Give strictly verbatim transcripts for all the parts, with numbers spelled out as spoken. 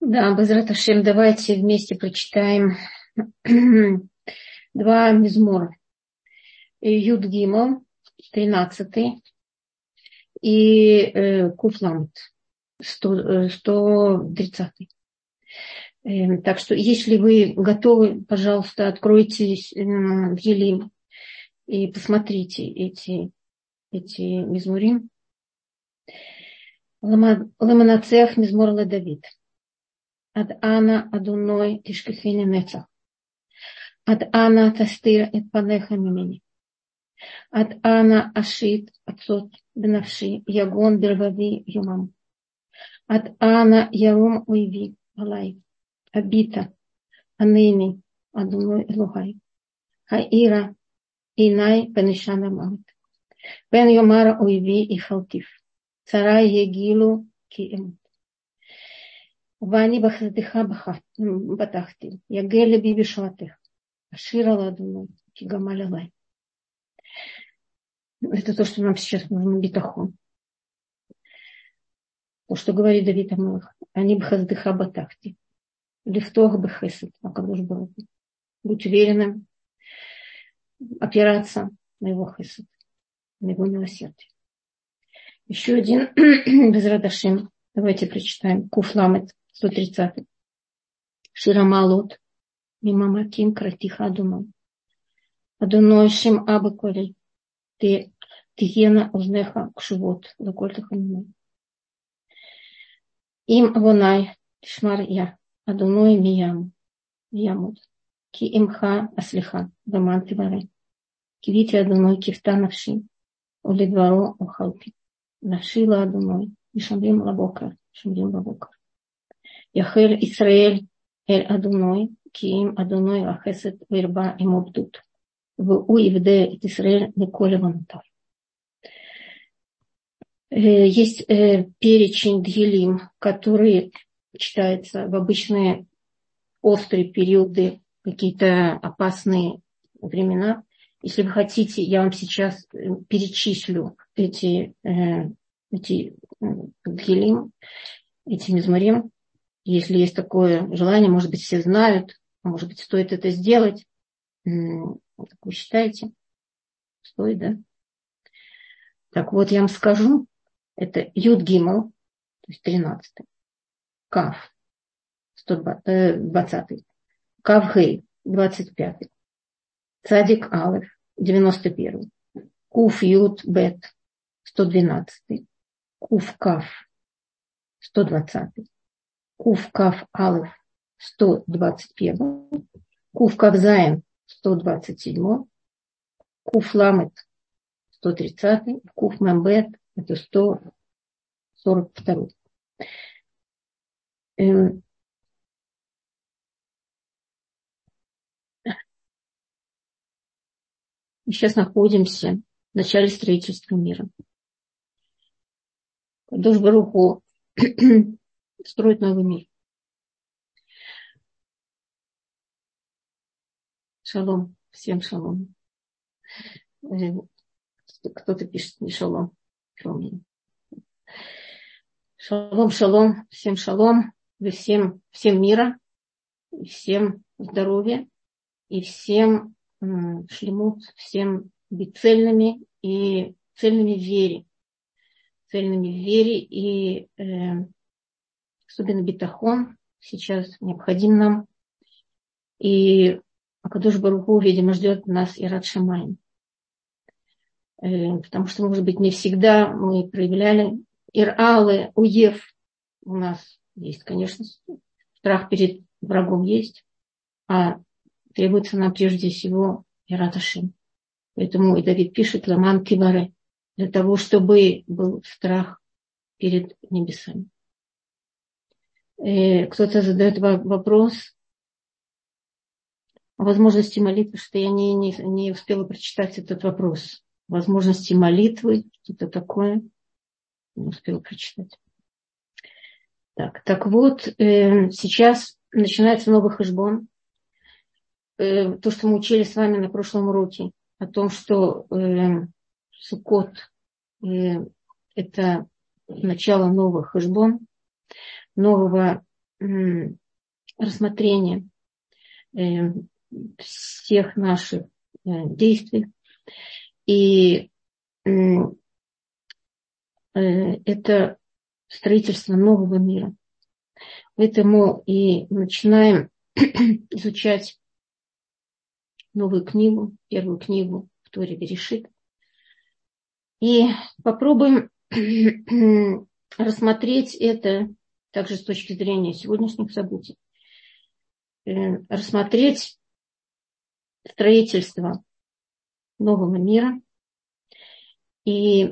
Да, Безрат Ашем, давайте вместе прочитаем два мизмора. Юд Гимел, тринадцатый, и э, Куф Ламет, сто тридцатый. Э, так что, если вы готовы, пожалуйста, откройте э, Елим и посмотрите эти, эти мизморим. Ламанацех мизмор ле-Давид. Ад Ана Адуной Тишкефини Нецах. Ад Ана Тастир эт Панеха Мимени. Ад Ана Ашит Ацот Бенавши Ягон Бервави Юмам. Ад Ана Ярум Уиви Алай. Абита Анейни Адуной Элухай. Хаира Инай Пенешана Мамит. Бен Йомара Уиви и Халтив. Царай Егилу Кием. ואני בחסדך בטחתי, יגע לבי בשועתך, אשיר על אדוני, כי גמל עליי. Это то, что нам сейчас нужно, битахон. То, что говорит Давид Амелах. Они бхаздыха батахти. Лифтох бхесед. А как же было? Будь уверенным, опираться на его хесед, на его милосердие. Еще один Безрат Ашем. Давайте прочитаем. Куф Ламет. сто тридцатый. Ширамалот. Мимамаким кратиха Адуной. Адуной шим абы колей. Ты тиена узнеха кшувот. Закольтаха мимой. Им авонай тишмар я. Адуной миям. Миямуд. Ки имха аслиха. Ваман тиварей. Кивити Адуной кифта навши. Улидваро ухалпи. Навшила Адуной. Мишамрим лабокар. Шамрим лабокар. Яхел Исраэль эль Адуной, киим Адуной ахесет вирба им обдут. В уивде ит Исраэль николе ванутар. Есть перечень дгилим, который читается в обычные острые периоды, какие-то опасные времена. Если вы хотите, я вам сейчас перечислю эти, эти дгилим, эти мизморим. Если есть такое желание, может быть, все знают, может быть, стоит это сделать. Как вы считаете? Стоит, да? Так вот, я вам скажу. Это Юд Гимел, то есть тринадцатый. Кав, двадцатый. Кав Гей, двадцать пятый. Цадик Алеф, девяносто первый. Куф Юд Бет, сто двенадцатый. Куф Кав, сто двадцатый. Куф Кав Алеф, сто двадцать первый. Куф Кав Заин, сто двадцать семь. Куф Ламет, сто тридцатый. Куф Мембет, это сто сорок два. Эм. Сейчас находимся в начале строительства мира. Кадош Барух Ху строит новый мир. Шалом. Всем шалом. Кто-то пишет не шалом. Шалом, шалом. шалом. Всем шалом. И всем, всем мира. И всем здоровья. И всем м, шлемут. Всем быть цельными и цельными в вере. Цельными в вере и э, особенно битахон сейчас необходим нам. И Акадош Барух Ху, видимо, ждет нас Ират Шамаим. Потому что, может быть, не всегда мы проявляли Ир-Алы, Уев. У нас есть, конечно, страх перед врагом есть, а требуется нам прежде всего Ират Ашем. Поэтому и Давид пишет Ламан Киваре, для того, чтобы был страх перед небесами. И кто-то задает вопрос о возможности молитвы, что я не, не, не успела прочитать этот вопрос. Возможности молитвы, что-то такое, не успела прочитать. Так, так вот, э, сейчас начинается новый хэшбон. Э, то, что мы учили с вами на прошлом уроке, о том, что э, Суккот э, это начало нового хэшбон, нового рассмотрение всех наших действий. И это строительство нового мира. Поэтому и начинаем изучать новую книгу, первую книгу в Торе Берешит. И попробуем рассмотреть это также с точки зрения сегодняшних событий. Рассмотреть строительство нового мира и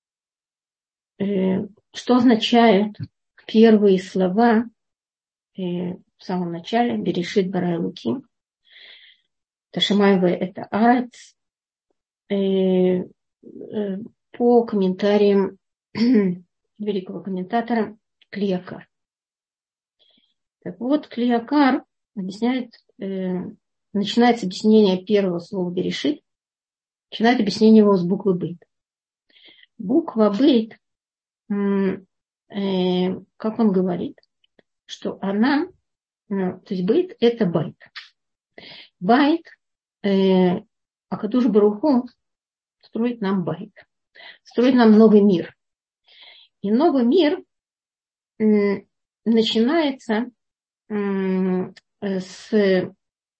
э, что означают первые слова э, в самом начале Берешит bara Элоким. Ташемаева это Арец. Э, э, по комментариям великого комментатора Кли Якар. Так вот, Кли Якар объясняет, э, начинается объяснение первого слова Берешит, начинает объяснение его с буквы Бейт. Буква Бейт, э, э, как он говорит, что она, ну, то есть Бейт это Байт. Байт, э, Акадош Барух Ху строит нам Байт, строит нам новый мир. И новый мир э, начинается э, с, с,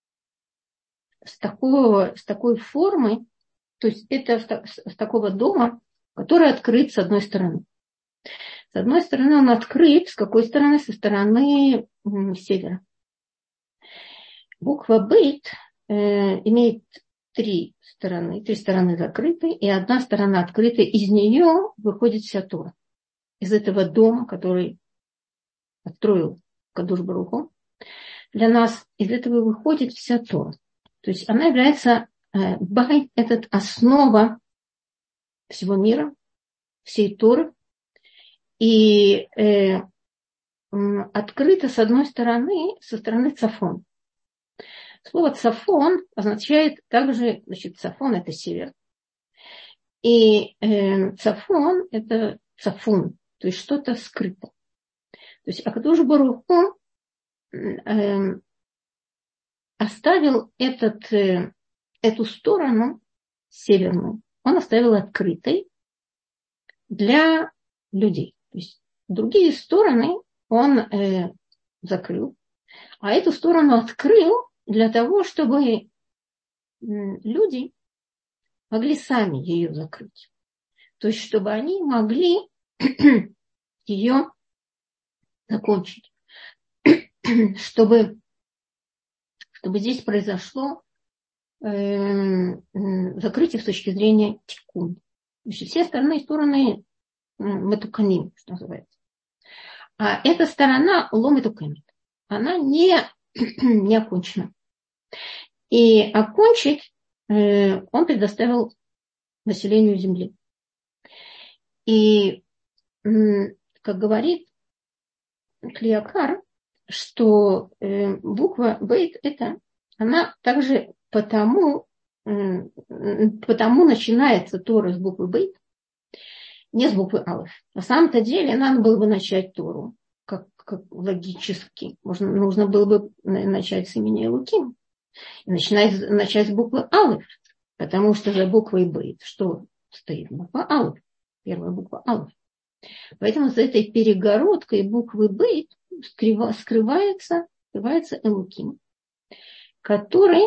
такого, с такой формы, то есть это с, с такого дома, который открыт с одной стороны. С одной стороны он открыт, с какой стороны? Со стороны э, севера. Буква Бейт э, имеет три стороны, три стороны закрыты, и одна сторона открыта, из нее выходит вся Тора. Из этого дома, который отстроил Кадош Барух Ху, для нас из этого выходит вся Тора. То есть она является, э, Байт, это основа всего мира, всей Торы, и э, э, открыта с одной стороны, со стороны Цафон. Слово Цафон означает также, значит, Цафон это север, и э, Цафон это Цафун, то есть что-то скрыто. То есть Акадош Барух Ху э, оставил этот, э, эту сторону северную, он оставил открытой для людей. То есть другие стороны он э, закрыл, а эту сторону открыл для того, чтобы э, люди могли сами ее закрыть. То есть чтобы они могли ее закончить. чтобы, чтобы здесь произошло э, закрытие с точки зрения тикун. Значит, все остальные стороны метуканим, что называется. А эта сторона ло метуканим. Она не, не окончена. И окончить э, он предоставил населению земли. И, э, как говорит Кли Якар, что э, буква Бейт это, она также потому, э, потому начинается Тора с буквы Бейт, не с буквы Алеф. На самом-то деле надо было бы начать Тору, как, как логически. Можно, нужно было бы начать с имени Элоким. И начинать, начать с буквы Алеф, потому что за буквой Бейт что стоит? Буква Алеф. Первая буква Алеф. Поэтому за этой перегородкой буквы Бейт скрывается, скрывается Элоким, который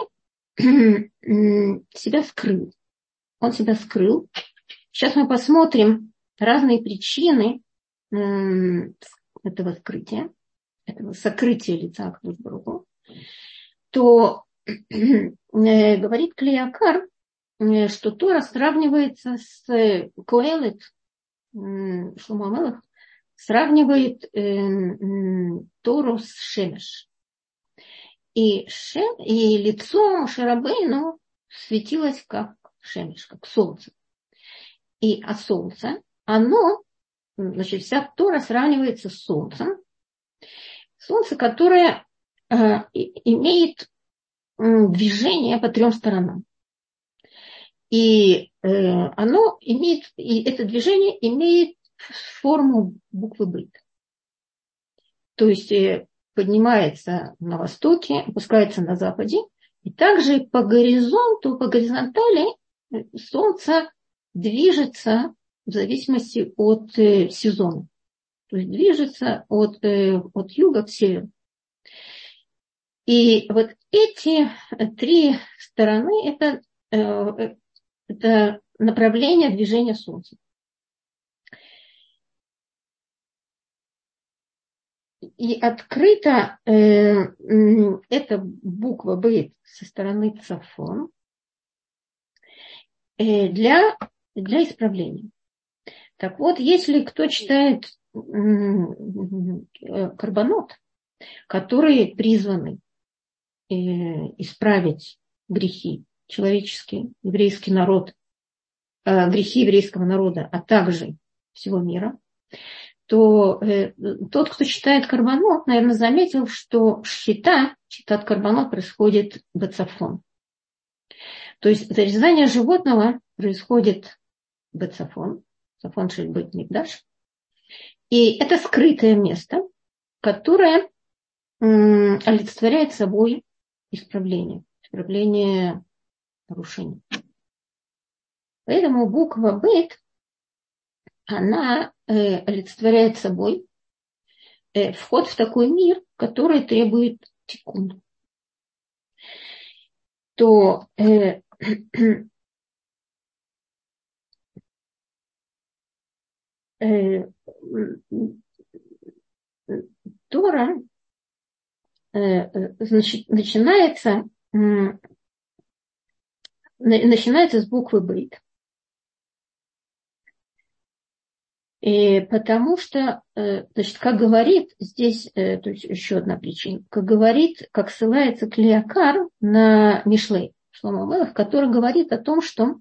себя скрыл. Он себя скрыл. Сейчас мы посмотрим разные причины этого скрытия, этого сокрытия лица Акадош Барух Ху. То говорит Кли Якар, что Тора сравнивается с Коэлет, Шломо ха-Мелех сравнивает э, Тору с Шемеш. И, шем, и лицо Моше Рабейну светилось как Шемеш, как солнце. И от солнца оно, значит, вся Тора сравнивается с солнцем. Солнце, которое э, имеет э, движение по трем сторонам. И э, оно имеет, и это движение имеет форму буквы Бейт. То есть э, поднимается на востоке, опускается на западе. И также по горизонту, по горизонтали Солнце движется в зависимости от э, сезона. То есть движется от, э, от юга к северу. И вот эти три стороны – это, э, это направление движения Солнца. И открыта э, эта буква «бейт» со стороны Цафон э, для, для исправления. Так вот, если кто читает э, Карбонот, которые призваны э, исправить грехи человеческие, еврейский народ, э, грехи еврейского народа, а также всего мира, то э, тот, кто читает Карбонот, наверное, заметил, что шхита, читат Карбонот, происходит бацафон. То есть зарезание животного происходит бацафон, цафон шель бейт микдаш. И это скрытое место, которое м, олицетворяет собой исправление, исправление нарушений. Поэтому буква бейт, она э, олицетворяет собой э, вход в такой мир, который требует тикун. То э, э, Тора э, значит, начинается, э, начинается с буквы бейт. И потому что, значит, как говорит здесь, то есть еще одна причина, как говорит, как ссылается Клеякар на Мишлей Шломо Амелех, который говорит о том, что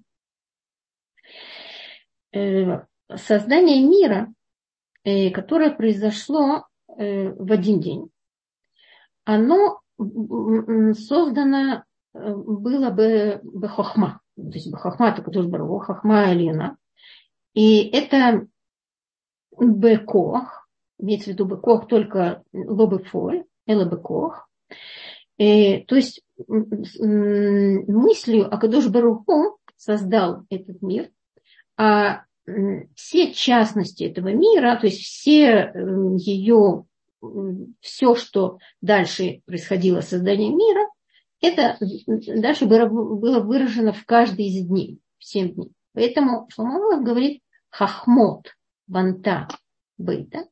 создание мира, которое произошло в один день, оно создано было бы бехохма, то есть бехохма, это тоже было хохма Элина, и это бекох, имеется в виду бекох только лобефоль, эле бекох. То есть мыслью Акадош Барух Ху создал этот мир, а все частности этого мира, то есть все ее, все, что дальше происходило с созданием мира, это дальше было выражено в каждый из дней, в семь дней. Поэтому Шломо Амелех говорит хахмот банта бейта,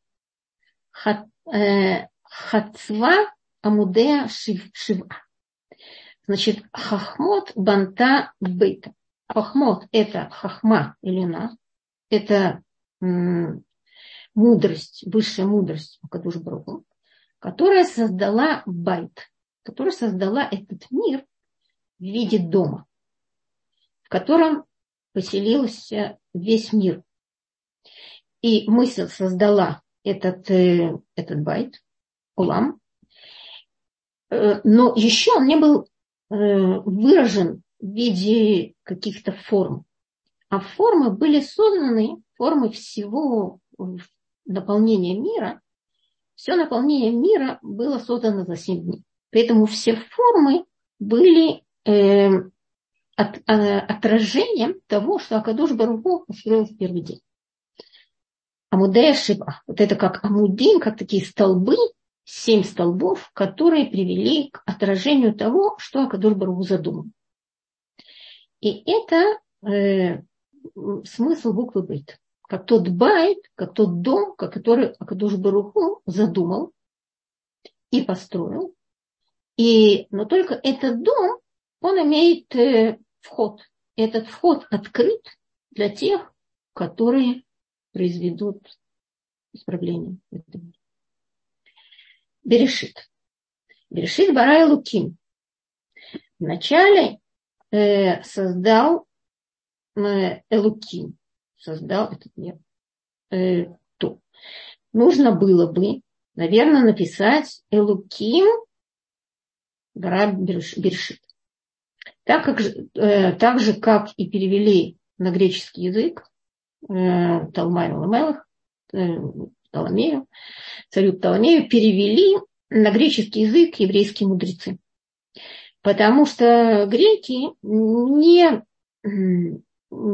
хацва амудея шива. Значит, хахмот банта бейта. Хахмот – это хахма Элина, это м, мудрость, высшая мудрость Акадош Барух Ху, которая создала байт, которая создала этот мир в виде дома, в котором поселился весь мир. И мысль создала этот, этот байт, улам, но еще он не был выражен в виде каких-то форм. А формы были созданы, формы всего наполнения мира, все наполнение мира было создано за семь дней. Поэтому все формы были э, от, э, отражением того, что Акадош Барух Ху устроил в первый день. Амудея шива. Вот это как амудин, как такие столбы, семь столбов, которые привели к отражению того, что Акадош Барух Ху задумал. И это э, смысл буквы бейт. Как тот байт, как тот дом, который Акадош Барух Ху задумал и построил. И, но только этот дом, он имеет э, вход. Этот вход открыт для тех, которые произведут исправление. Берешит. Берешит бара Элуким. Вначале э, создал э, Элуким. Создал этот мир. Э, то. Нужно было бы, наверное, написать Элуким бара Берешит. Так, как, э, так же, как и перевели на греческий язык Талмай Ламелах, Птоломею, царю Птоломею, перевели на греческий язык еврейские мудрецы. Потому что греки не, им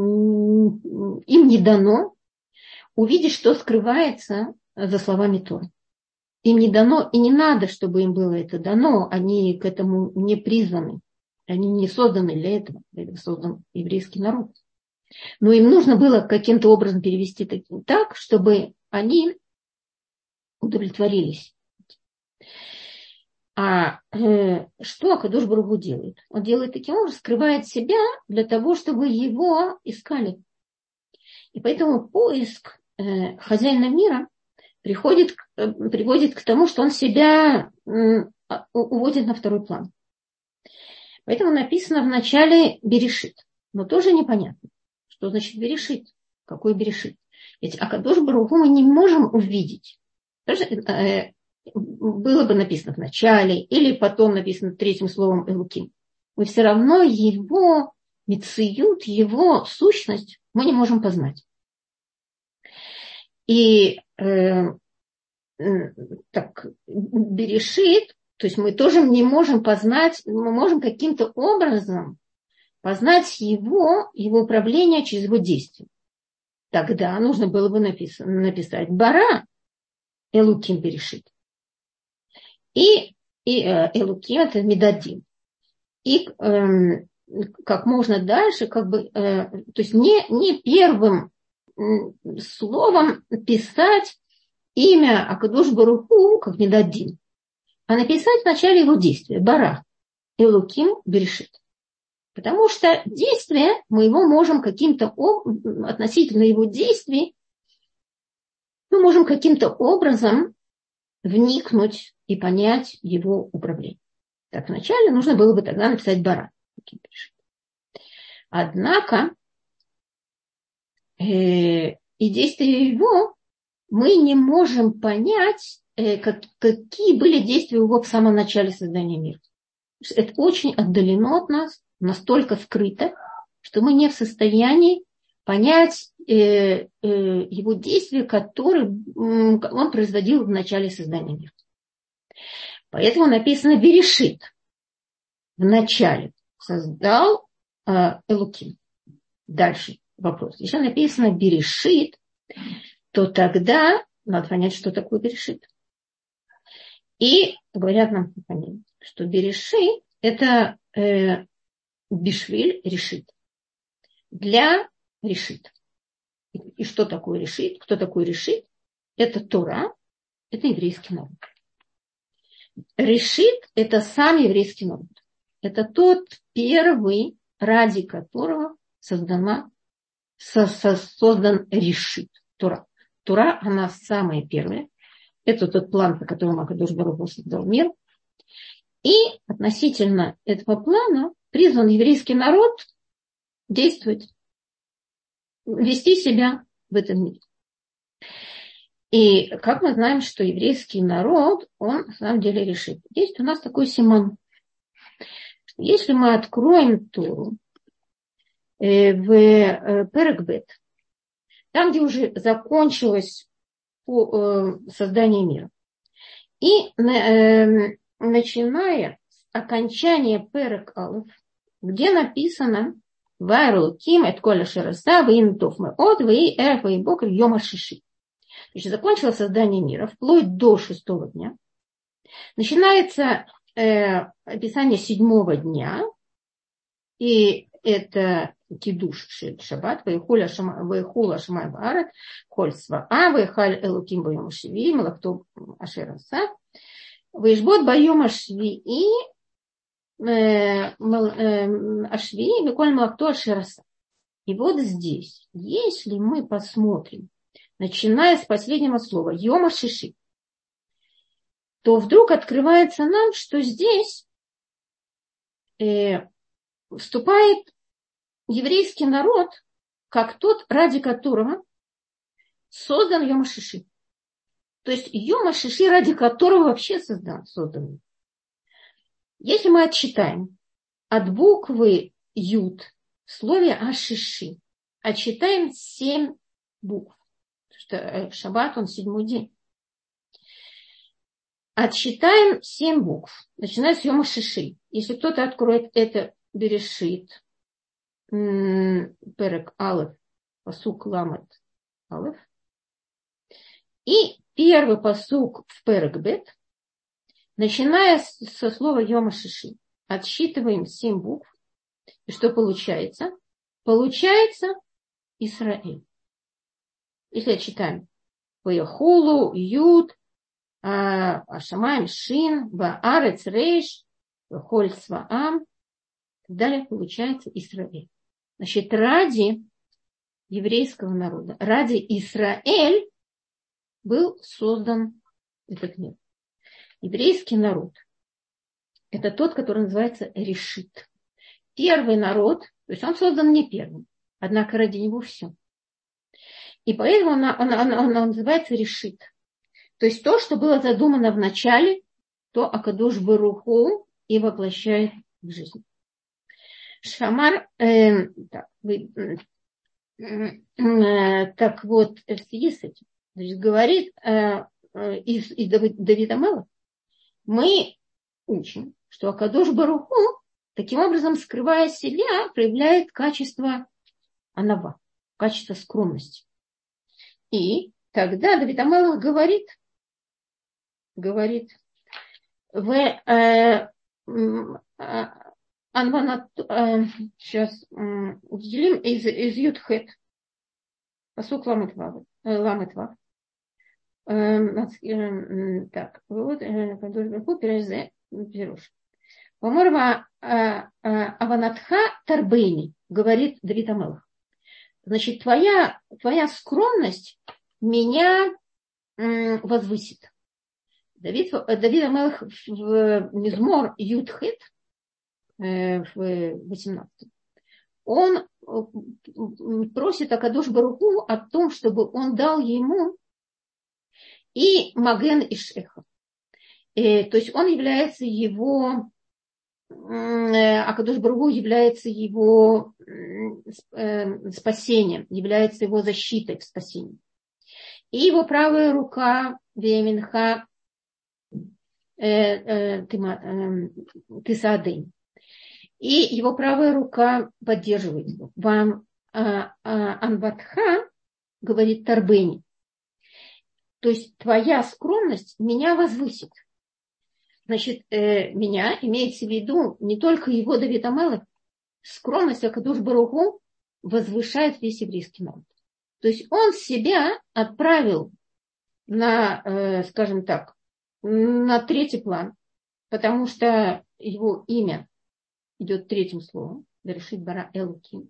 не дано увидеть, что скрывается за словами Торы. Им не дано, и не надо, чтобы им было это дано. Они к этому не призваны. Они не созданы для этого. Для этого создан еврейский народ. Но им нужно было каким-то образом перевести так, чтобы они удовлетворились. А э, что АКадош Барух Ху делает? Он делает таким образом, скрывает себя для того, чтобы его искали. И поэтому поиск э, хозяина мира приходит, э, приводит к тому, что он себя э, уводит на второй план. Поэтому написано в начале Берешит. Но тоже непонятно, что значит Берешит. Какой Берешит? Ведь АКадош Барух Ху мы не можем увидеть. Даже, э, было бы написано в начале, или потом написано третьим словом Элуким. Мы все равно его мециют, его сущность мы не можем познать. И э, э, так, Берешит, то есть мы тоже не можем познать, мы можем каким-то образом познать его, его управление через его действие. Тогда нужно было бы написать, написать Бара Элуким Берешит. И, и э, Элуким это Медадим. И э, как можно дальше, как бы, э, то есть не, не первым э, словом писать имя АКадош Барух Ху как Медадим, а написать в начале его действия Бара Элуким Берешит. Потому что действие мы его можем каким-то относительно его действий мы можем каким-то образом вникнуть и понять его управление. Так, вначале нужно было бы тогда написать Бара. Однако э, и действия его мы не можем понять, э, как, какие были действия его в самом начале создания мира. Это очень отдалено от нас, настолько скрыто, что мы не в состоянии понять э, э, его действия, которые э, он производил в начале создания мира. Поэтому написано Берешит. В начале создал э, Элуким. Дальше вопрос. Если написано Берешит, то тогда надо понять, что такое Берешит. И говорят нам, что Берешит это э, Бишвиль решит. Для решит. И что такое решит? Кто такой решит? Это Тора, это еврейский народ. Решит – это сам еврейский народ. Это тот первый, ради которого создана, со, со, создан решит. Тора. Тора, она самая первая. Это тот план, по которому АКадош Барух Ху создал мир. И относительно этого плана призван еврейский народ действовать, вести себя в этом мире. И как мы знаем, что еврейский народ, он на самом деле решит. Есть у нас такой симон. Если мы откроем Тору э, в э, Перек Бет, там, где уже закончилось по, э, создание мира, и э, начиная с окончания Перек Алеф, где написано «Вайрулуким эт коля шераса ваинтов мы от ваи эрф ваи бокр йома шиши». Значит, закончилось создание мира вплоть до шестого дня. Начинается э, описание седьмого дня, и это кидуш шель шаббат, ваихула шамай баарет, холь сваа, ваихаль элуким байома шви, малахто ашераса, ваишбот байома шви и ашви, веколь малахто ашераса. И вот здесь, если мы посмотрим, начиная с последнего слова йома шиши, то вдруг открывается нам, что здесь э, вступает еврейский народ, как тот, ради которого создан йома шиши. То есть йома шиши, ради которого вообще создан, создан. Если мы отсчитаем от буквы Юд в слове ашиши, отсчитаем семь букв, потому что шаббат он седьмой день, Отсчитаем семь букв, начиная с Йома Шиши. Если кто-то откроет это Берешит, Перек Алеф, пасук Ламет Алеф, и первый пасук в Перек Бет, начиная со слова Йома Шиши, отсчитываем семь букв, и что получается? Получается Исраэль. Если отчитаем Ваяхулу, Юд, Ашамаем, Шин, Баарец, Рейш, Холь, Сваам, и так далее, получается Исраэль. Значит, ради еврейского народа, ради Исраэль был создан этот мир. Еврейский народ – это тот, который называется Решит. Первый народ, то есть он создан не первым, однако ради него все. И поэтому он, он, он, он, он называется Решит. То есть то, что было задумано в начале, то Акадош Баруху и воплощает в жизнь. Шамар, э, так, вы, э, так вот, в связи с этим, значит, говорит э, э, из, из Давида Мелаха, мы учим, что Акадош Баруху, таким образом, скрывая себя, проявляет качество анава, качество скромности. И тогда Давид Мелах говорит, говорит, в э, э, Анванат, э, сейчас э, делим из, из Ютхет, пасук Ламетвав, Ламетвав. Так, вот, Кадош Баруху перезе пируш. Поморва Аванатха Тарбейни, говорит Давид Мелах. Значит, твоя, твоя скромность меня м, возвысит. Давид, Давид Мелах в Мизмор Ютхет, э, в восемнадцатом, он просит Акадош Баруху о том, чтобы он дал ему и Маген и Шеха. Э, то есть он является его, э, Акадош Баруху является его э, спасением, является его защитой в спасении. И его правая рука Вееминха Тисаадын. И его правая рука поддерживает его. Вам Анватха, говорит Тарбени, то есть твоя скромность меня возвысит. Значит, э, меня имеется в виду не только его Давид Мелах, скромность Акадош Баруху возвышает весь еврейский народ. То есть он себя отправил на, э, скажем так, на третий план, потому что его имя идет третьим словом, Решит Бара Элоким.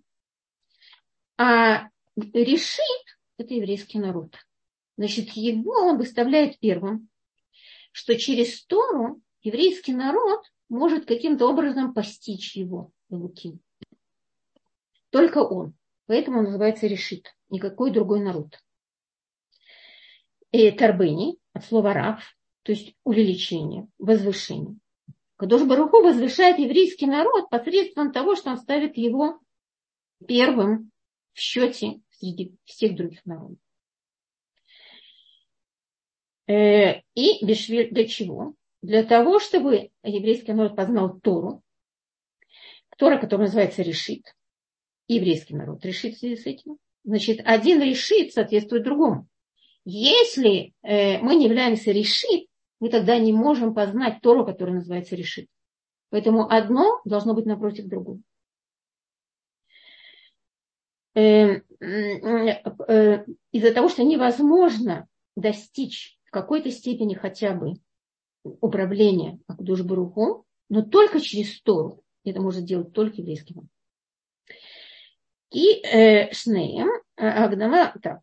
А Решит – это еврейский народ. Значит, его он выставляет первым, что через Тору еврейский народ может каким-то образом постичь его, Элоким. Только он. Поэтому он называется Решит, никакой другой народ. И Тарбени, от слова рав, то есть увеличение, возвышение. Кадош Баруху возвышает еврейский народ посредством того, что он ставит его первым в счете среди всех других народов. И для чего? Для того, чтобы еврейский народ познал Тору, Тора, которая называется Решит, еврейский народ решит в связи с этим. Значит, один решит соответствует другому. Если мы не являемся решит, мы тогда не можем познать Тору, которая называется решит. Поэтому одно должно быть напротив другого. Из-за того, что невозможно достичь в какой-то степени хотя бы управления Акадош Баруху, но только через Тору. Это может делать только еврейский народ. И шнеем, Агдама, так,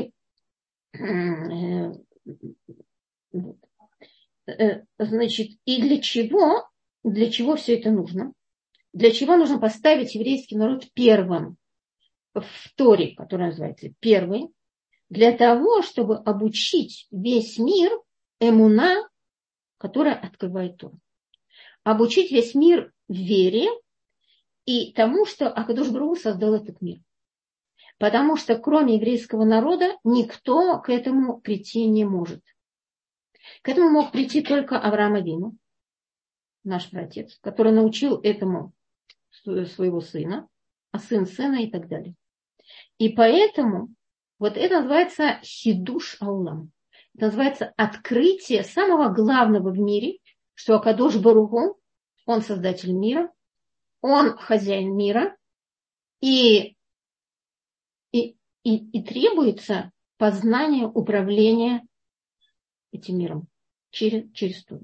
значит, и для чего, для чего все это нужно? Для чего нужно поставить еврейский народ первым в Торе, который называется первый, для того, чтобы обучить весь мир эмуна, которая открывает Тору. Обучить весь мир вере и тому, что Акадош Баруху создал этот мир. Потому что кроме еврейского народа никто к этому прийти не может. К этому мог прийти только Авраам Авину, наш праотец, который научил этому своего сына, а сын сына и так далее. И поэтому вот это называется хидуш аулам. Это называется открытие самого главного в мире, что Акадош Барух Ху, он создатель мира, он хозяин мира, и, и, и, и требуется познание управления этим миром через, через Тору.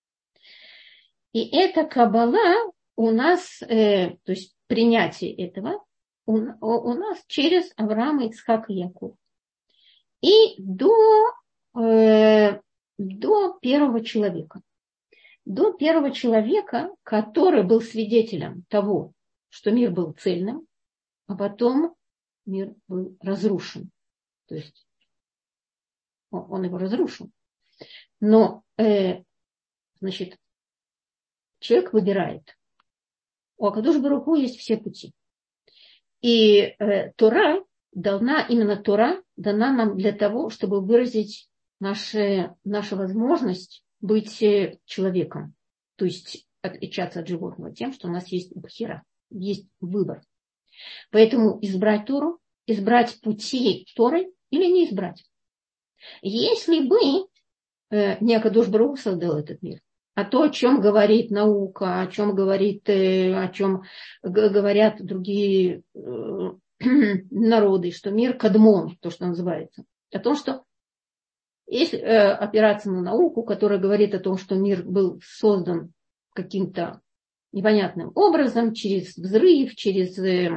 И эта каббала у нас, э, то есть принятие этого, у, у нас через Авраама, Ицхака и Якова. И до, э, до первого человека. До первого человека, который был свидетелем того, что мир был цельным, а потом мир был разрушен. То есть он, он его разрушил. Но, э, значит, человек выбирает. У Акадош Барух Ху есть все пути. И э, Тора дана, именно Тора дана нам для того, чтобы выразить наши, нашу возможность быть человеком. То есть отличаться от животного тем, что у нас есть бхира, есть выбор. Поэтому избрать Тору, избрать пути Торы или не избрать. Если бы э, не Акадош Барух Ху создал этот мир, а то, о чем говорит наука, о чем говорит, о чем говорят другие народы, что мир кадмон, то, что называется, о том, что если опираться на науку, которая говорит о том, что мир был создан каким-то непонятным образом, через взрыв, через,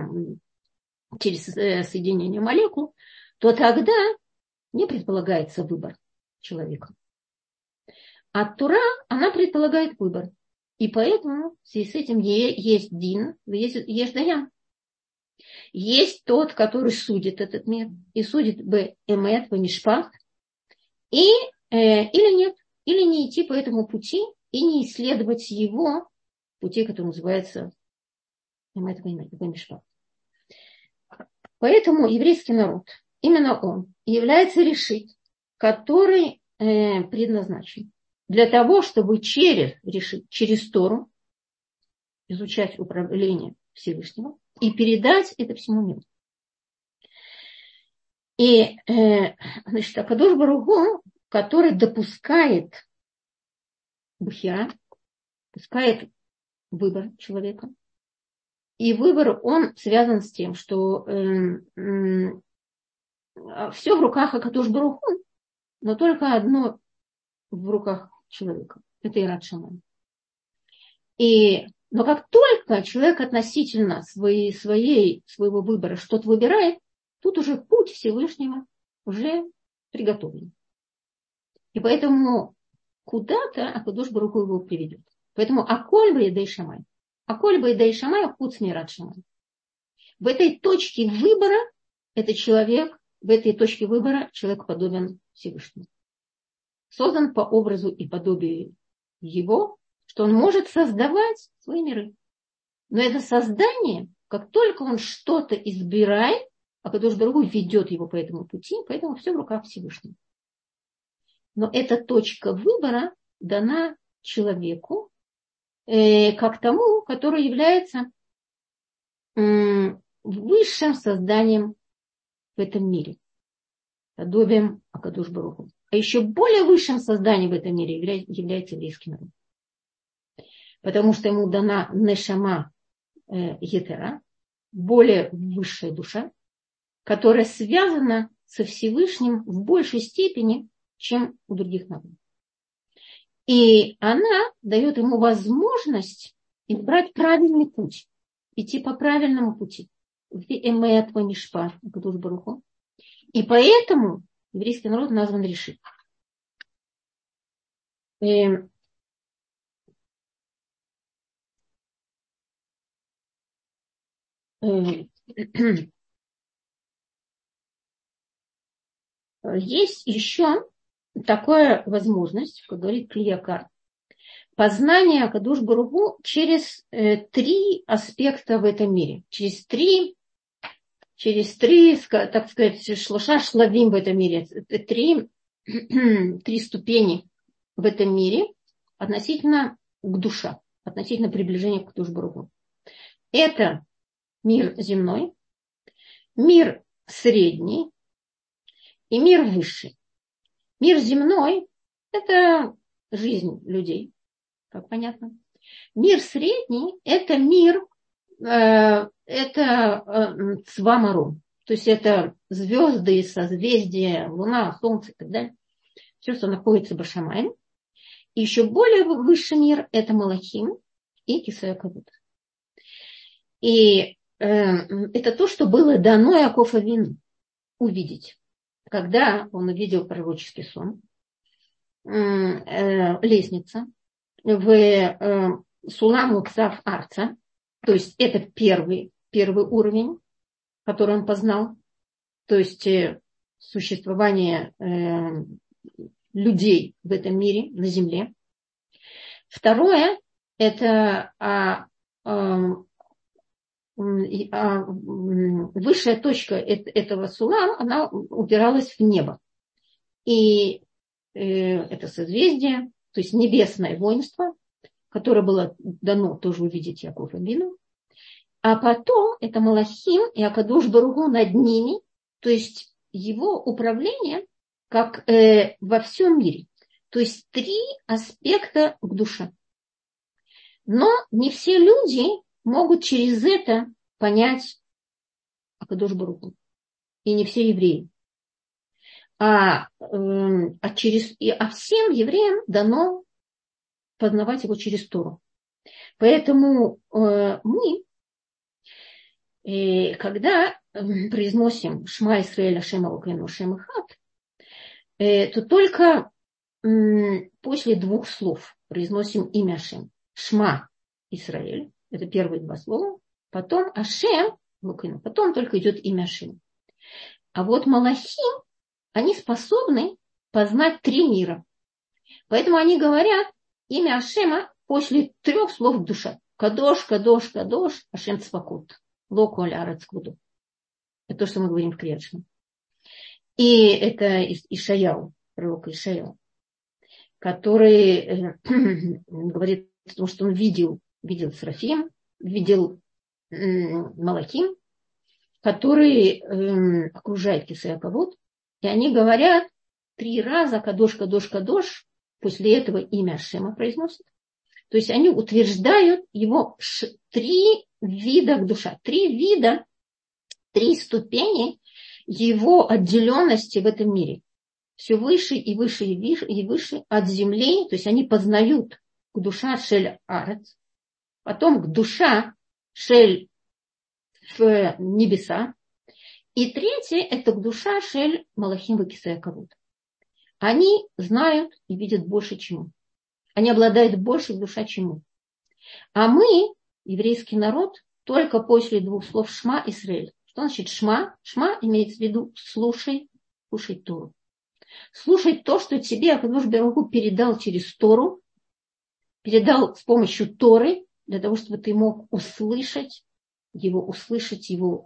через соединение молекул, то тогда не предполагается выбор человека. А Тора, она предполагает выбор. И поэтому в связи с этим есть дин, есть, есть даян. Есть тот, который судит этот мир. И судит бе эмет, бе мишпах. И, э, или нет. Или не идти по этому пути и не исследовать его пути, который называется эмет, бе мишпах. Поэтому еврейский народ, именно он, является решит, который э, предназначен для того, чтобы через, решить, через Тору изучать управление Всевышнего и передать это всему миру. И, э, значит, Акадош Барух Ху, который допускает бхира, допускает выбор человека. И выбор, он связан с тем, что э, э, все в руках Акадош Барух Ху, но только одно в руках человека. Это Ират Шамай. И, но как только человек относительно своей, своей, своего выбора что-то выбирает, тут уже путь Всевышнего уже приготовлен. И поэтому куда-то Акадош Барух Ху его приведет. Поэтому Аколь Баидей Шамай. Аколь Баидей Шамай, путь Ират Шамай. В этой точке выбора этот человек, в этой точке выбора человек подобен Всевышнему. Создан по образу и подобию его, что он может создавать свои миры. Но это создание, как только он что-то избирает, Акадош Барух Ху ведет его по этому пути, поэтому все в руках Всевышнего. Но эта точка выбора дана человеку, э, как тому, который является э, высшим созданием в этом мире, подобием Акадош Барух Ху. А еще более высшим созданием в этом мире является еврейский народ. Потому что ему дана нешама э, етера, более высшая душа, которая связана со Всевышним в большей степени, чем у других народов. И она дает ему возможность избрать правильный путь, идти по правильному пути. И поэтому еврейский народ назван решит. Есть еще такая возможность, как говорит Клиякар, познание Акадош Барух Ху через э, три аспекта в этом мире, через три, через три, так сказать, шлоша шлавим в этом мире, три, три ступени в этом мире относительно к душе, относительно приближения к душе Барух Ху. Это мир земной, мир средний и мир высший. Мир земной – это жизнь людей, как понятно. Мир средний – это мир, э, это э, цвамару, то есть это звезды, созвездия, луна, солнце и так далее. Все, что находится в Шамае. И еще более высший мир – это Малахим и Кисея Кавод. И э, это то, что было дано Яаков Авину увидеть. Когда он увидел пророческий сон, э, лестница в э, Сулам Муцав Арца, то есть это первый, первый уровень, который он познал, то есть э, существование э, людей в этом мире, на земле. Второе, это а, а, а, высшая точка этого Сулам, она упиралась в небо. И э, это созвездие, то есть небесное воинство, которое было дано тоже увидеть Яаков Авину. А потом это Малахим и Акадош Барух Ху над ними, то есть его управление как э, во всем мире. То есть три аспекта к душе. Но не все люди могут через это понять Акадош Барух Ху. И не все евреи. А, э, а, через, и, а всем евреям дано познавать его через Тору. Поэтому э, мы, э, когда э, произносим Шма Исраэль Ашем Элокейну Ашем Эхад, э, то только э, после двух слов произносим имя Ашем. Шма Исраэль, это первые два слова, потом Ашем Элокейну, потом только идет имя Ашем. А вот Малахим, они способны познать три мира. Поэтому они говорят имя Ашема после трех слов в душе. Кадош, Кадош, Кадош, Ашем Цвакот. Локо Алярец Куду. Это то, что мы говорим в Криат-Шма. И это Ишаяу, пророк Ишаяу, который э, говорит о том, что он видел, видел Серафим, видел э, Малахим, который э, окружает Кисея Кавод. И они говорят три раза Кадош, Кадош, Кадош. После этого имя Ашема произносят. То есть они утверждают его ш- три вида душа, три вида, три ступени его отделенности в этом мире. Все выше и выше и выше, и выше от земли. То есть они познают к душа шель арец, потом к душа шель в небеса. И третье – это к душа шель Малахим векисея Кавод. Они знают и видят больше, чему. Они обладают больше душа, чему. А мы, еврейский народ, только после двух слов Шма Исраэль. Что значит Шма? Шма имеется в виду слушай, слушай Тору. Слушай то, что тебе Акадош Барух Ху передал через Тору, передал с помощью Торы, для того, чтобы ты мог услышать его, услышать его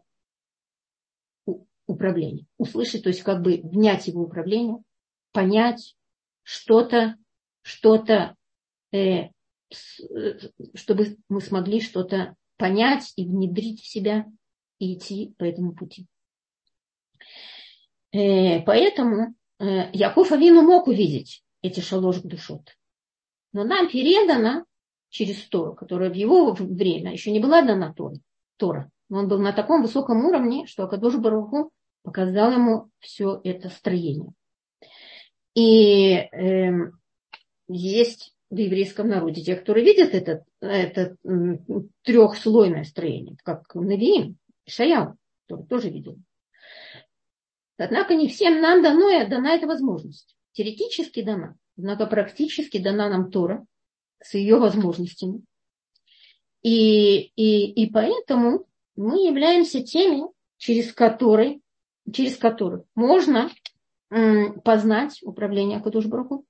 управление. Услышать, то есть как бы внять его управление, понять что-то, что-то, э, чтобы мы смогли что-то понять и внедрить в себя и идти по этому пути. Э, поэтому э, Яаков Авину мог увидеть эти шалош душот. Но нам передано через Тору, которая в его время еще не была дана Тора. Тора. Но он был на таком высоком уровне, что Акадош Барух Ху показал ему все это строение. И э, есть в еврейском народе те, которые видят это, это трехслойное строение, как Навиим, Ишаяу, который тоже видел. Однако не всем нам дано, дана эта возможность. Теоретически дана, однако практически дана нам Тора с ее возможностями. И, и, и поэтому мы являемся теми, через которые, через которых можно м, познать управление Акадош Барух Ху.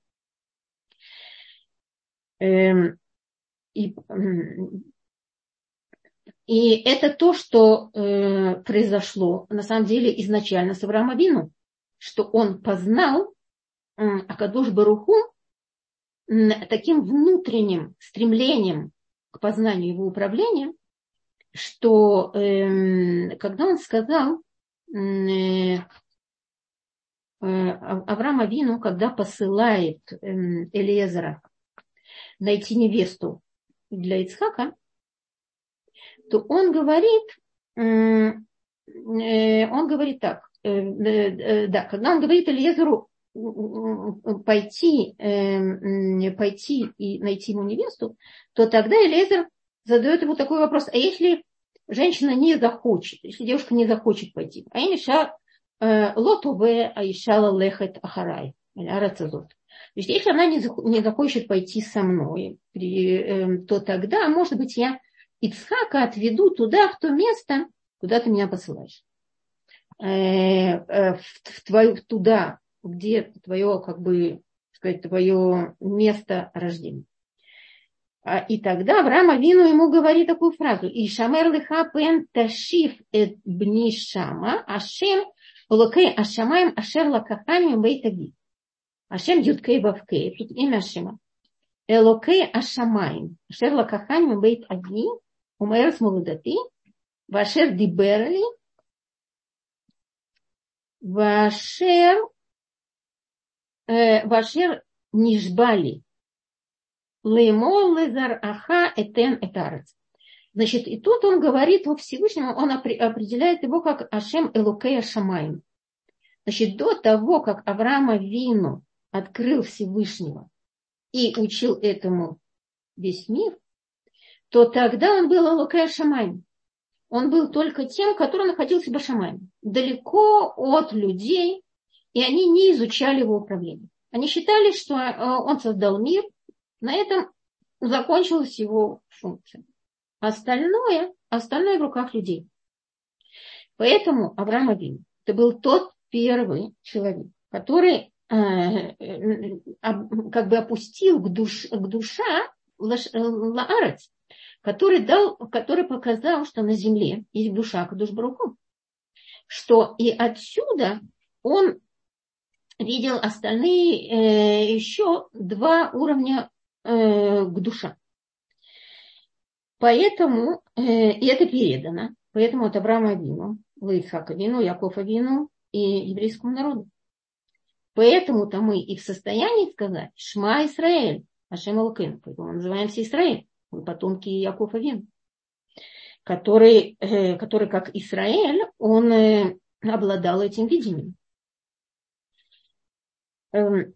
Эм, и, и это то, что э, произошло на самом деле изначально с Авраамом Авину, что он познал э, Акадош Барух Ху таким внутренним стремлением к познанию его управления, что э, когда он сказал э, Авраам Авину, когда посылает э, Элиезера найти невесту для Ицхака, то он говорит, э, он говорит так, э, э, да, когда он говорит Элиезеру пойти, э, пойти и найти ему невесту, то тогда Элиезер задает ему такой вопрос: а если женщина не захочет, если девушка не захочет пойти, а им иша лотове, а ишала лехет ахарай, арацазот. То есть если она не захочет пойти со мной, то тогда, может быть, я Ицхака отведу туда, в то место, куда ты меня посылаешь. В твою, туда, где твое, как бы, сказать, твое место рождения. И тогда Авраам Авину ему говорит такую фразу: «И шамер леха пен ташиф эт бни шама, ашем локей ашамаем ашер лакаханим бейтаги». Ашем юткей вавкей, тут имя Ашема. Элокей ашамаем ашер лакаханим бейтаги, умер смолодати, вашер диберли, вашер, вашер нишбали. Леймол лезар аха этен этарец. Значит, и тут он говорит во Всевышнем, он определяет его как Ашем Элокей Ашамаим. Значит, до того, как Авраам Авину открыл Всевышнего и учил этому весь мир, то тогда он был Элокей Ашамаим. Он был только тем, который находился в Ашамаим, далеко от людей, и они не изучали его управление. Они считали, что он создал мир, на этом закончилась его функция. Остальное, остальное в руках людей. Поэтому Авраам Авину — это был тот первый человек, который э, э, как бы опустил к, душ, к душа лаарец, который, дал, который показал, что на земле есть душа кадош барух ху, что и отсюда он видел остальные э, еще два уровня к душа. Поэтому, э, и это передано, поэтому от Авраама Авину, Ицхака Авину, Якова Авину и еврейскому народу. Поэтому-то мы и в состоянии сказать Шма Исраэль, Ашем Элокейну, поэтому мы называемся Исраэль, мы потомки Якова Авину, который, э, который как Исраэль, он э, обладал этим видением. Э,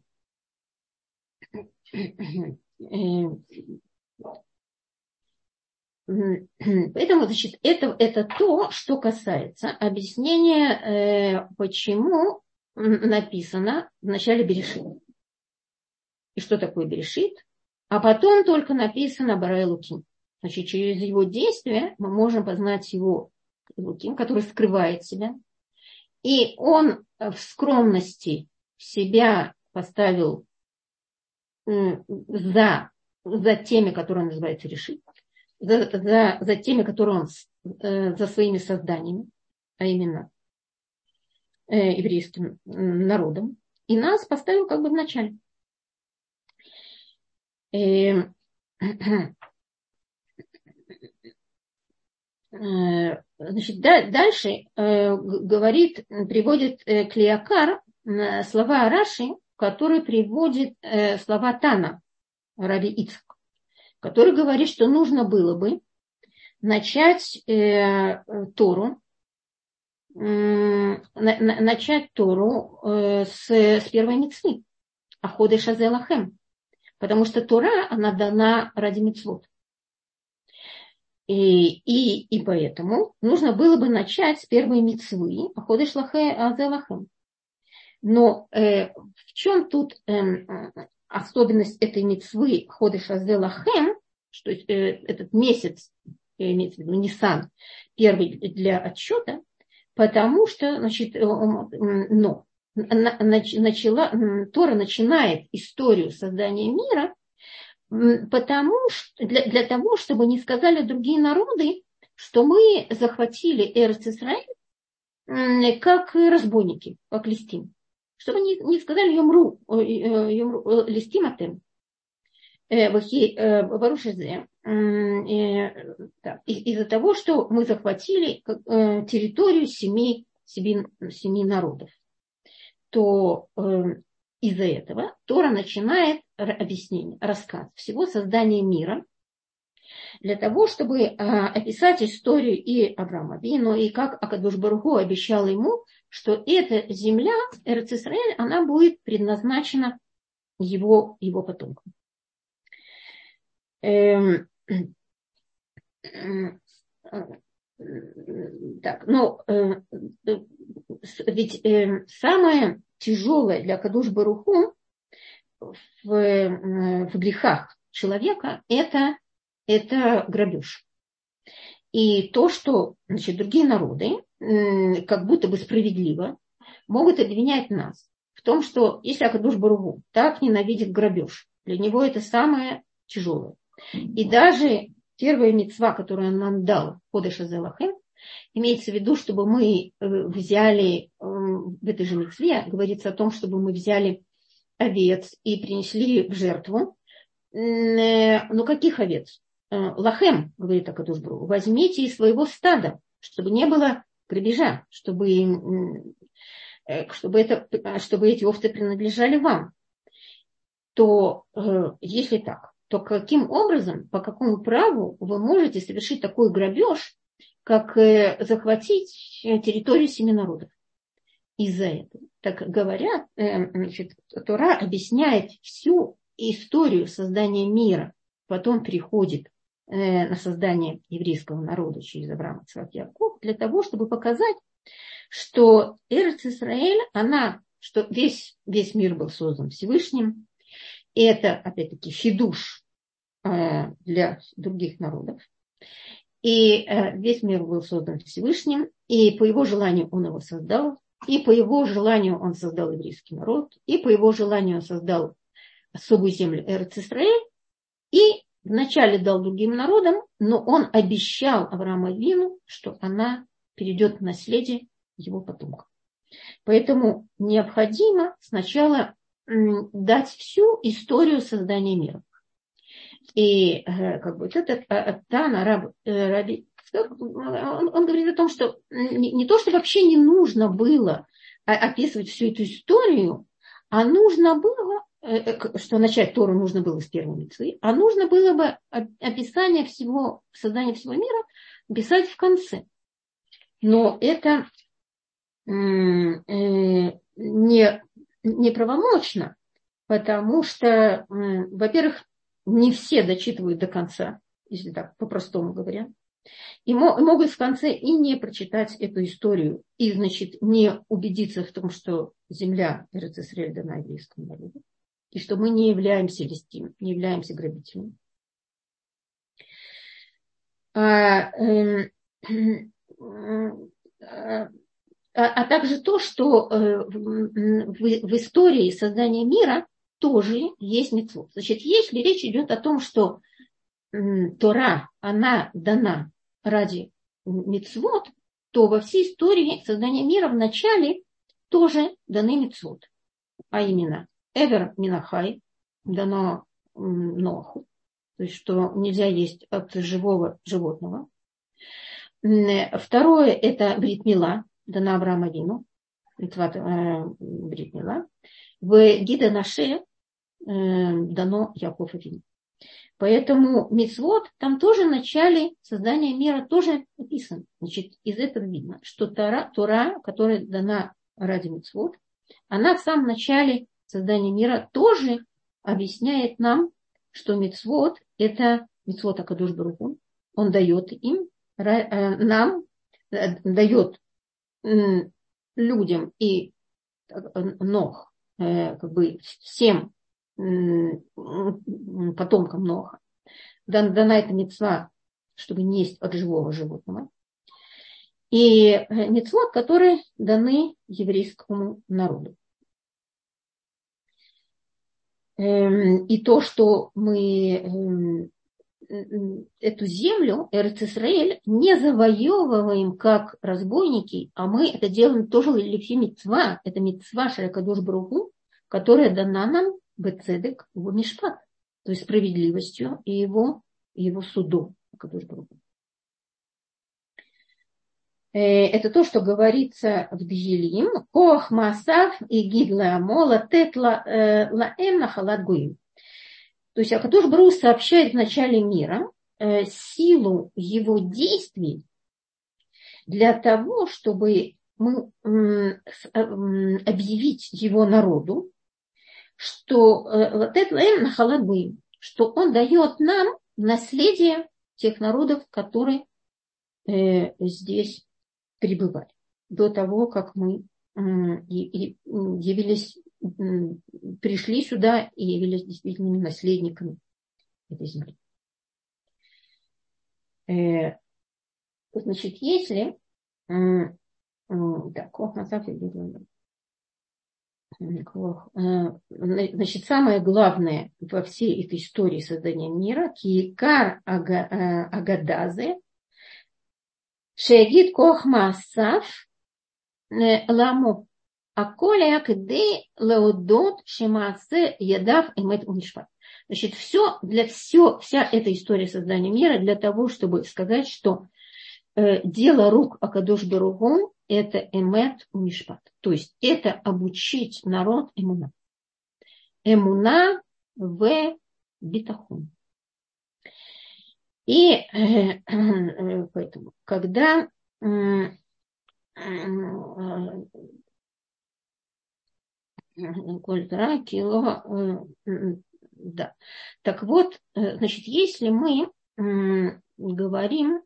Поэтому, значит, это, это то, что касается объяснения, почему написано в начале Берешит. И что такое Берешит? А потом только написано Bara Элоким. Значит, через его действие мы можем познать его Элоким, который скрывает себя. И он в скромности себя поставил за, за теми, которые называются решит, за, за, за теми, которые он э, за своими созданиями, а именно э, еврейским народом, и нас поставил как бы в начале. Э, э, значит, да, дальше э, говорит, приводит э, Клеякар э, слова Раши, который приводит э, слова Тана, Раби Ицхак, который говорит, что нужно было бы начать э, Тору, э, на, на, начать Тору э, с, с первой мицвы, Аходеш Азе Лахем, потому что Тора, она дана ради мицвот. И, и, и поэтому нужно было бы начать с первой мицвы, Аходеш Азе Лахем. Но э, в чем тут э, особенность этой мицвы Ходеш Азе Лахем, что э, этот месяц, э, имеется в виду Нисан, первый для отсчета, потому что, значит, э, но, на, начала, Тора начинает историю создания мира, потому что, для, для того, чтобы не сказали другие народы, что мы захватили Эрец Исраэль э, как разбойники, как листим. Чтобы не, не сказали юмру, юмру листим атем. Барушезе, из-за того, что мы захватили территорию семи, семи, семи народов, то из-за этого Тора начинает объяснение, рассказ всего создания мира, для того, чтобы описать историю и Авраама Авину, и как Акадош Барух Ху обещал ему, что эта земля, Эрец Исраэль, она будет предназначена его, его потомкам. Эм, так, ну, э, ведь э, самое тяжелое для Акадош Барух Ху в, в грехах человека это, это грабеж. И то, что, значит, другие народы, э, как будто бы справедливо, могут обвинять нас в том, что если Акадош Барух Ху так ненавидит грабеж, для него это самое тяжелое. И даже первая мицва, которую он нам дал, Кодеш Азелахем, имеется в виду, чтобы мы взяли, в этой же мицве говорится о том, чтобы мы взяли овец и принесли в жертву. Ну, каких овец? Лахем, говорит Акадош Барух Ху, возьмите из своего стада, чтобы не было грабежа, чтобы, чтобы, это, чтобы эти овцы принадлежали вам. То если так, то каким образом, по какому праву вы можете совершить такой грабеж, как захватить территорию семи народов? Из-за этого. Так говорят, значит, Тора объясняет всю историю создания мира, потом переходит на создание еврейского народа через Авраама, Ицхак, Яков, для того, чтобы показать, что Эрец Исраэль, она, что весь, весь мир был создан Всевышним. И это, опять-таки, хидуш для других народов. И весь мир был создан Всевышним, и по его желанию он его создал, и по его желанию он создал еврейский народ, и по его желанию он создал особую землю Эрец Исраэль, и вначале дал другим народам, но он обещал Аврааму Авину, что она перейдет в наследие его потомков. Поэтому необходимо сначала дать всю историю создания мира. И как бы вот этот Тана Раб, Раби, он, он говорит о том, что не, не то, что вообще не нужно было описывать всю эту историю, а нужно было, что начать Тору нужно было с первой мицвы, а нужно было бы описание всего, создания всего мира писать в конце. Но это не, не правомочно, потому что, во-первых, не все дочитывают до конца, если так по-простому говоря, и могут в конце и не прочитать эту историю, и, значит, не убедиться в том, что земля Эрец Исраэль дана еврейскому народу, и что мы не являемся листим, не являемся грабителями. А, э, а, а также то, что в, в истории создания мира тоже есть мицвот. Значит, если речь идет о том, что Тора, она дана ради мицвот, то во всей истории создания мира в начале тоже даны мицвот. А именно, Эвер Минахай дано Ноаху, то есть, что нельзя есть от живого животного. Второе, это Брит Мила, дана Аврааму Авину, мицват Брит Мила. В Гида Наше дано Яков Авину. Поэтому мицвот там тоже в начале создания мира тоже написано. Значит, из этого видно, что Тора, Тора, которая дана ради мицвот, она в самом начале создания мира тоже объясняет нам, что мицвот это мицвот Акадош Барух Ху. Он дает им, нам, дает людям и Нох, как бы всем потомкам Ноха, дана эта мицва, чтобы не есть от живого животного. И мицвот, которые даны еврейскому народу. И то, что мы эту землю, Эрец Исраэль, не завоевываем как разбойники, а мы это делаем тоже лифи мицва. Это мицва Шер Акадош Барух Ху, которая дана нам бецедек в мишпат. то есть справедливостью и его, и его судом. Это то, что говорится в Дгилим. Коах масав и гидла амола тет лаэм нахалат гуим. То есть Акадош Барух сообщает в начале мира э, силу его действий для того, чтобы мы э, э, объявить его народу, что латет лаэм нахалат гуим, что он дает нам наследие тех народов, которые э, здесь пребывали до того, как мы э, и, и явились, э, пришли сюда и явились действительными наследниками этой земли. Э, значит, если э, э, так, значит, самое главное во всей этой истории создания мира киикар агадазе шеягид коах маасав ламо аколя кде леодот шемаасе ядав эмет унишпат. Значит, все для все, вся эта история создания мира для того, чтобы сказать, что э, дело рук Акадош Барух это эмет унишпат. То есть это обучить народ эмуна. Эмуна в битахон. И э, э, поэтому, когда э, да. Так вот, значит, если мы говорим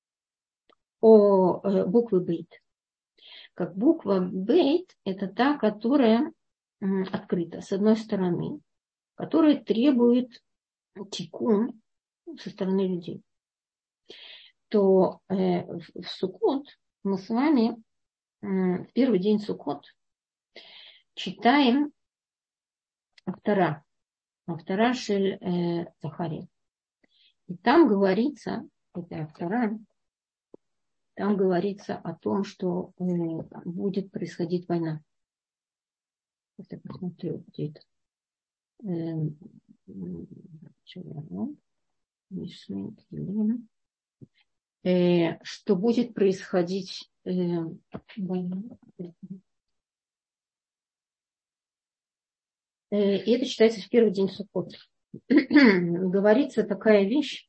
о букве бейт, как буква бейт – это та, которая открыта, с одной стороны, которая требует тикун со стороны людей, то в Суккот мы с вами в первый день Суккот читаем автора, автора Шель э, Захария. И там говорится, это автора, там говорится о том, что э, будет происходить война. Я посмотрю, где это. Э, э, что будет происходить э, война. И это читается в первый день Суккот. Говорится такая вещь,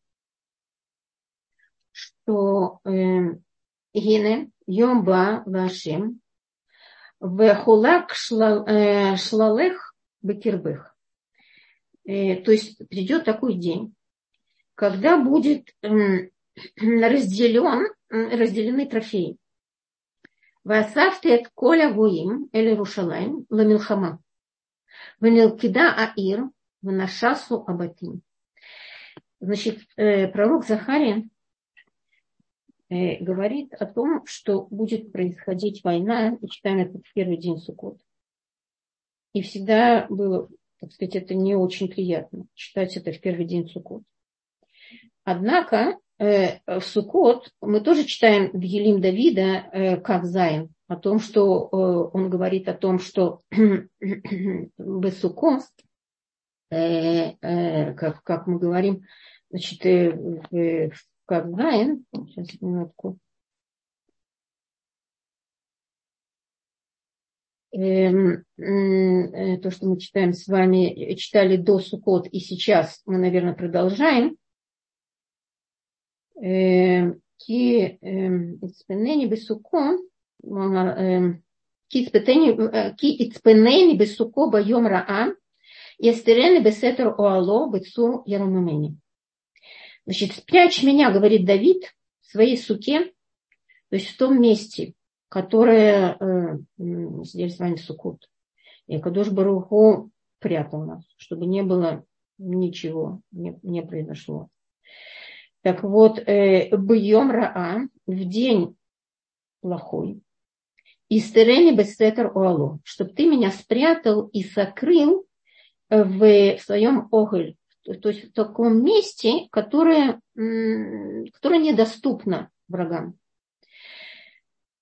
что Гине Йомба Вашим Вехулак Шлалех Бекирбех. То есть придет такой день, когда будет разделен, разделены трофеи. Васафтет Коля Гуим Эль Рушалаим Ламилхама. Венелкида Аир, Ванашасу Абатим. Значит, пророк Захария говорит о том, что будет происходить война, и читаем это в первый день Суккот. И всегда было, так сказать, это не очень приятно, читать это в первый день Суккот. Однако в Суккот мы тоже читаем в Елим Давида как Зайн, о том, что он говорит о том, что Бесукот, как, как мы говорим, значит, как Зайн, сейчас минутку, то, что мы читаем с вами, читали до Суккот, и сейчас мы, наверное, продолжаем. Ки ицпенени бесуко, ки ицпенени бесуко байом раа, ястерени бесетер оало бецу яромамени. Значит, спрячь меня, говорит Давид, в своей суке, то есть в том месте, которое мы сидели с вами в Суккот. И Акадош Барух Ху прятал нас, чтобы не было ничего, не, не произошло. Так вот, бьем раа в день плохой, истерени бесетер оало, чтобы ты меня спрятал и сокрыл в своем оголь, то есть в таком месте, которое, которое недоступно врагам.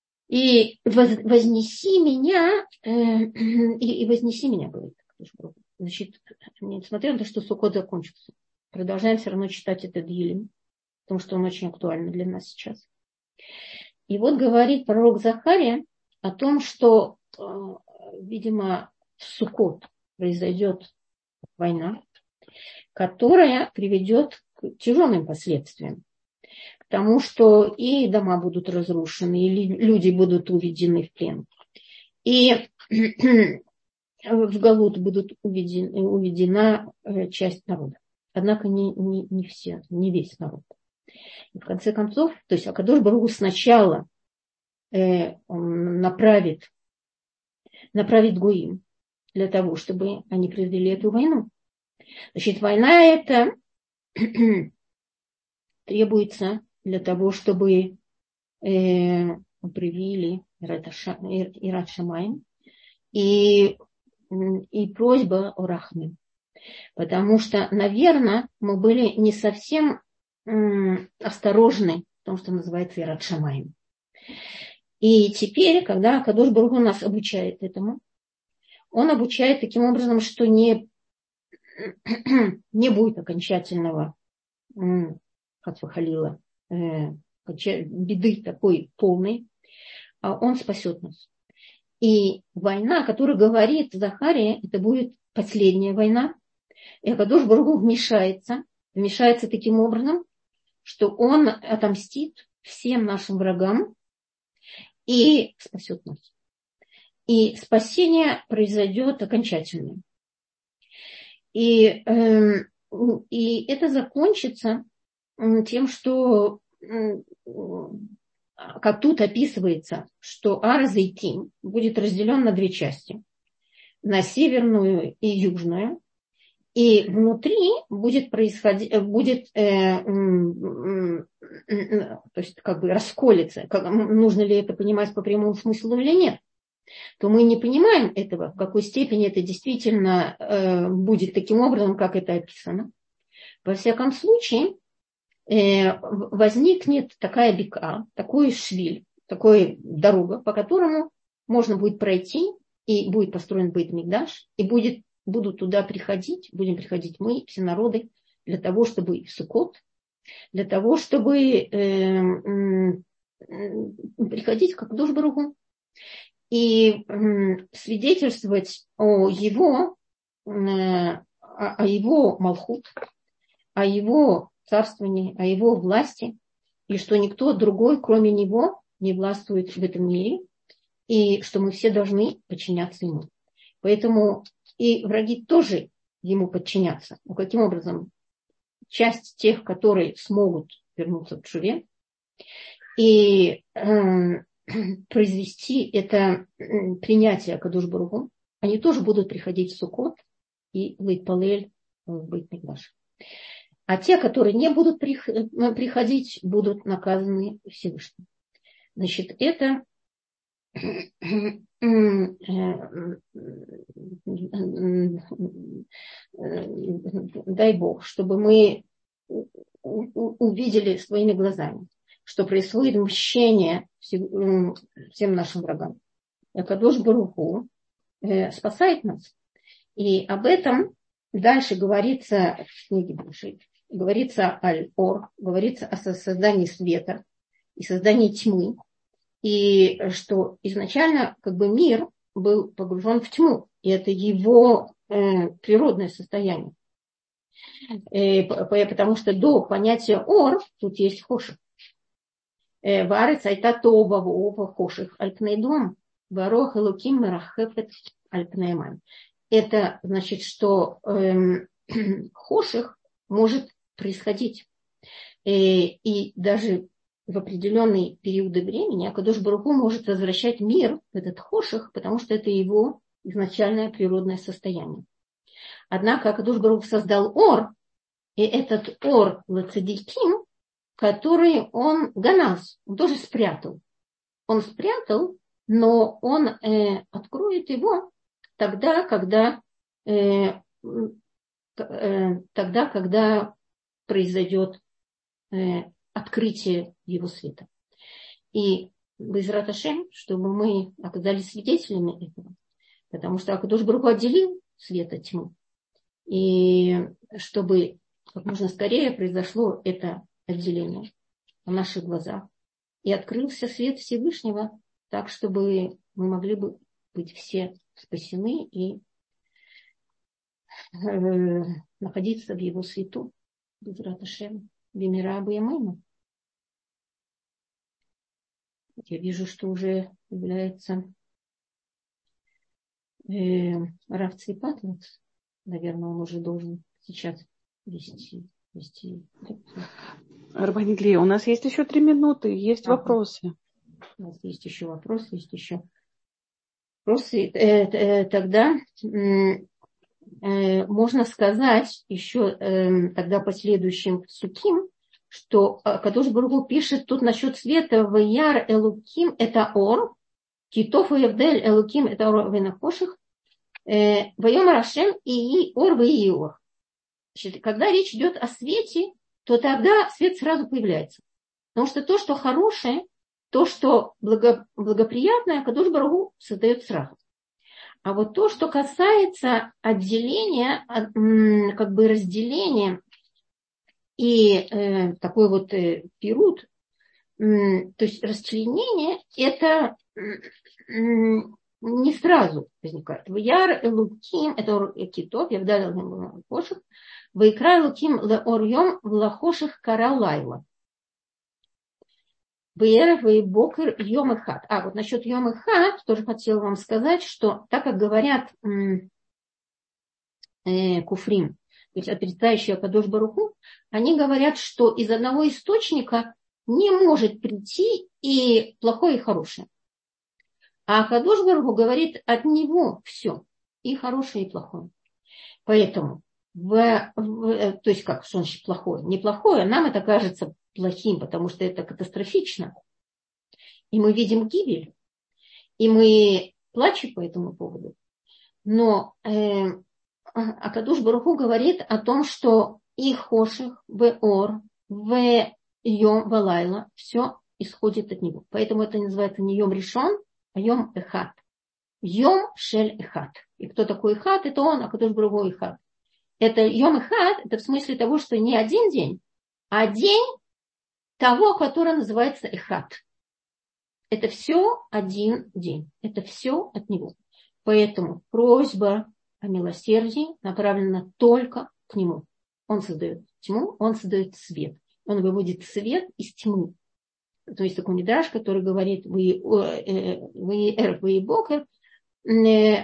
И вознеси меня, и вознеси меня, говорит, Значит, несмотря на то, что Суккот закончился, продолжаем все равно читать этот Дилем, потому что он очень актуальный для нас сейчас. И вот говорит пророк Захария о том, что, видимо, в Суккот произойдет война, которая приведет к тяжелым последствиям. К тому, что и дома будут разрушены, и люди будут уведены в плен, и в Галут будут уведены, уведена часть народа. Однако не, не, не все, не весь народ. И в конце концов, то есть Акадош Барух Ху сначала э, он направит, направит Гуим для того, чтобы они провели эту войну. Значит, война эта требуется для того, чтобы э, привили Ират Шамаим и, и просьба о Рахме. Потому что, наверное, мы были не совсем м, осторожны в том, что называется Ират Шамаим. И теперь, когда Кадош Барух Ху нас обучает этому, он обучает таким образом, что не, не будет окончательного Хатфахалила, э, беды такой полной, а он спасет нас. И война, о которой говорит Захария, это будет последняя война. И Акадош Барух Ху вмешается, вмешается таким образом, что он отомстит всем нашим врагам и спасет нас. И спасение произойдет окончательно. И, э, и это закончится тем, что, как тут описывается, что Ар-Зейтим будет разделен на две части. На северную и южную. И внутри будет происходить, будет, э, э, э, то есть как бы расколется. Как, нужно ли это понимать по прямому смыслу или нет? То мы не понимаем этого, в какой степени это действительно э, будет таким образом, как это описано. Во всяком случае, э, возникнет такая бека, такой швиль, такая дорога, по которому можно будет пройти, и будет построен Бейт-Микдаш, и будет, будут туда приходить, будем приходить мы, все народы, для того, чтобы в Суккот, для того, чтобы э, э, приходить к Акадош Барух Ху и э, свидетельствовать о его, э, о, о его Малхут, о его царствовании, о его власти, и что никто другой, кроме него, не властвует в этом мире, и что мы все должны подчиняться ему. Поэтому и враги тоже ему подчинятся. Ну, каким образом? Часть тех, которые смогут вернуться в Тшуве и э, произвести это э, принятие Акадош Барух Ху, они тоже будут приходить в Суккот и Лейтпалель в Бейт-Микдаш. А те, которые не будут приходить, будут наказаны Всевышним. Значит, это дай Бог, чтобы мы увидели своими глазами, что происходит мщение всем нашим врагам. Акадош Барух Ху спасает нас. И об этом дальше говорится в книге Божией. Говорится Аль-Ор, говорится о создании света и создании тьмы. И что изначально как бы мир был погружен в тьму. И это его э, природное состояние. Э, потому что до понятия Ор тут есть хоших. Варец айта това вова хоших аль-пнейдом. Варох элуким мерахефет аль-пнейман. Это значит, что э, хоших может происходить. Э, и даже в определенные периоды времени Акадош Барух Ху может возвращать мир в этот хоших, потому что это его изначальное природное состояние. Однако Акадош Барух Ху создал Ор, и этот Ор лацадиким, который он ганаз, он тоже спрятал. Он спрятал, но он э, откроет его тогда, когда, э, э, тогда, когда произойдет э, открытие его света. И Бейзрат Ашем, чтобы мы оказались свидетелями этого, потому что Акадош Барух Ху отделил свет от тьмы. И чтобы как можно скорее произошло это отделение на наших глазах. И открылся свет Всевышнего, так, чтобы мы могли бы быть все спасены и э, находиться в его свету. Безрат Ашем, бимира абуямейну. Я вижу, что уже является э, Рав Ципатлиц. Наверное, он уже должен сейчас вести. вести. Рабанит Лия, у нас есть еще три минуты, есть а, вопросы. У нас есть еще вопросы, есть еще вопросы. Э, э, тогда э, э, можно сказать еще э, тогда последующим суким, что Кадош Барух Ху пишет тут насчет света: «Ваяр элуким» – это ор, «Китов и Евдель элуким» – это ор венахоших, «Вайомар Ашем и ор ваи ор». Значит, когда речь идет о свете, то тогда свет сразу появляется. Потому что то, что хорошее, то, что благо, благоприятное, Кадош Барух Ху создает сразу. А вот то, что касается отделения, как бы разделения и э, такой вот э, пирут, э, то есть расчленение, это э, не сразу возникает. Ваяр элуким, это китов, я вдалил ему лахоших, вайкра элуким леор йом влахоших кара лайла. Ваеров и бокер йом и хат. А вот насчет йом и хат тоже хотела вам сказать, что так как говорят э, куфрим, то есть отрицающие Кадош Барух Ху, они говорят, что из одного источника не может прийти и плохое, и хорошее. А Кадош Барух Ху говорит, от него все, и хорошее, и плохое. Поэтому, в, в, то есть как, что значит плохое? Неплохое, нам это кажется плохим, потому что это катастрофично. И мы видим гибель, и мы плачем по этому поводу. Но э, А Кадош Барух Ху говорит о том, что и хоших, в ор, в йом, в лайла, все исходит от него. Поэтому это называется не йом решон, а йом эхат. Йом шель эхат. И кто такой эхат? Это он, а Кадош Барух Ху эхат. Это йом эхат, это в смысле того, что не один день, а день того, который называется эхат. Это все один день. Это все от него. Поэтому просьба о милосердии направлена только к нему. Он создает тьму, он создает свет. Он выводит свет из тьмы. То есть такой мидраш, который говорит: вы эрф, вы бокер, вы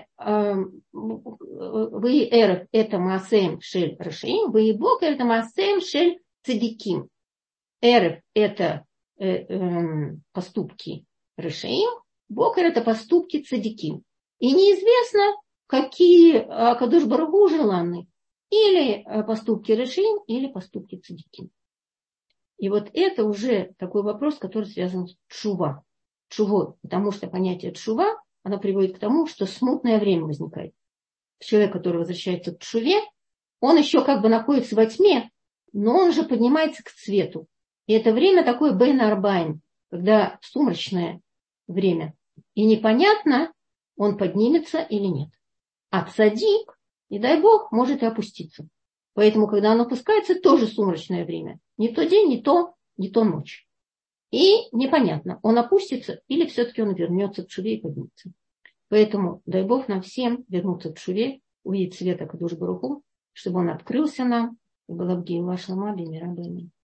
эрф это маасем шель рашеим, вы бокер это маасем шель цадиким. Эрф это поступки рашеим, бокер это поступки цадиким. И неизвестно, какие Кадош Барух Ху желанны. Или поступки решим, или поступки цадиким. И вот это уже такой вопрос, который связан с тшува. Тшувой. Потому что понятие тшува, оно приводит к тому, что смутное время возникает. Человек, который возвращается к тшуве, он еще как бы находится во тьме, но он же поднимается к свету. И это время такое бейн арбайн, когда сумрачное время. И непонятно, он поднимется или нет. А цадик, не дай бог, может и опуститься. Поэтому, когда он опускается, тоже сумрачное время. Не то день, не то, не то ночь. И непонятно, он опустится или все-таки он вернется к тшуве и поднимется. Поэтому дай бог нам всем вернуться к тшуве, увидеть света Кадош Барух Ху, чтобы он открылся нам. И была бы геила шлама бимира бэмин.